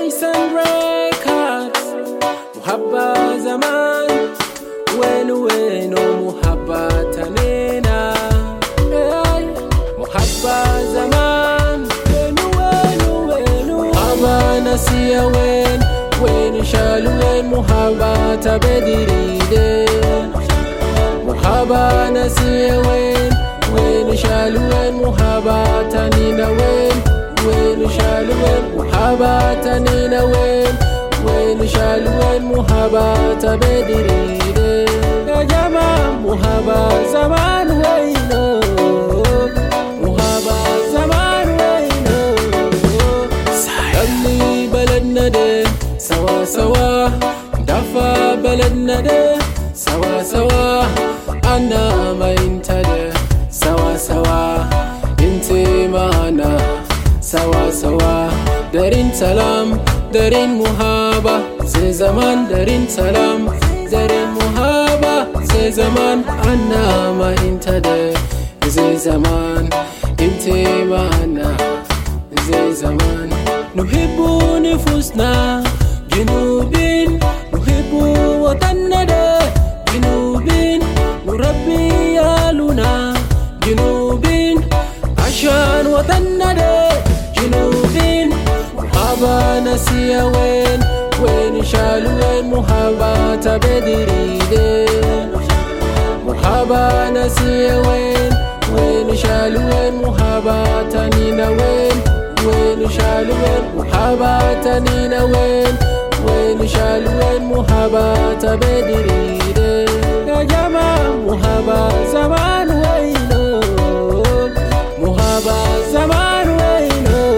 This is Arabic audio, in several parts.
Tyson Records. محبة زمان وين محبة تنينا. محبة زمان وين محبة نسيا وين شالوا وين محبة تبدريدين. محبة نسيا وين شالوا وين محبة تنينا. وين شالوا وين محبة تنينا. وين شالوا وين محبة تبدريدين. يا جماعة محبة زمان وينو. محبة زمان وينو. خلي بلدنا ده سوا سوا. دفع بلدنا ده سوا سوا. أنا ما انت ده سوا سوا. انت ما أنا سوا سوا. دارين سلام دارين محبة زي زمان. دارين سلام دارين محبة زي زمان. أنا ما انت ده زي زمان. انت ما أنا زي زمان. نحب نفوسنا جنوبين. نحب وطننا ده جنوبين. نربي عيالنا جنوبين عشان وطننا ده جنوبين. محبة نسيا وين شالوا وين محبة تبدريدين. محبة نسيا وين شالوا وين محبة تنينا. وين شالوا وين محبة تنينا. وين شالوا وين محبة تبدريدين. يا جماعة محبة زمان وينو. محبة زمان وينو.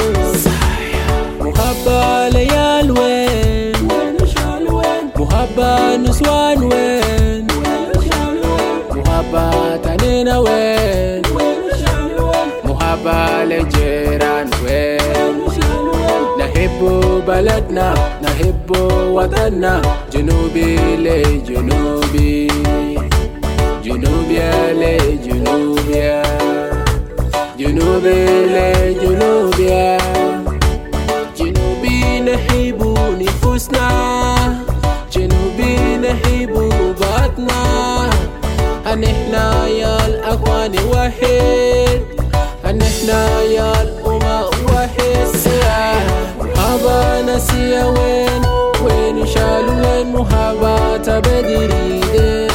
محبة ليال وين شالوا وين. محبة نسوان وين شالوا وين. محبة تنينا وين شالوا وين. محبة لجيران وين شالوا وين. نحب بلدنا نحب وطننا. جنوبي لجنوبي. جنوبيا لجنوبيا. جنوبي لجنوبيا. جنوبي نحب نفوسنا. جنوبي نحب بطنا. هنحنا يا الأخوان واحد. هنحنا يا الأمة واحد. محبة نسيا وين شالوا وين محبة تبدريدين.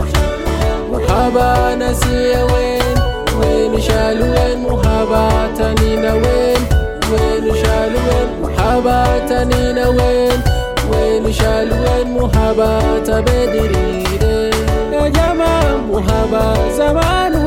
محبة نسيا وين شالوا وين محبة تنينا. وين شالوا وين محبة تنينا. وين شالوا وين محبة تبدريدين. يا جماعة محبة زمان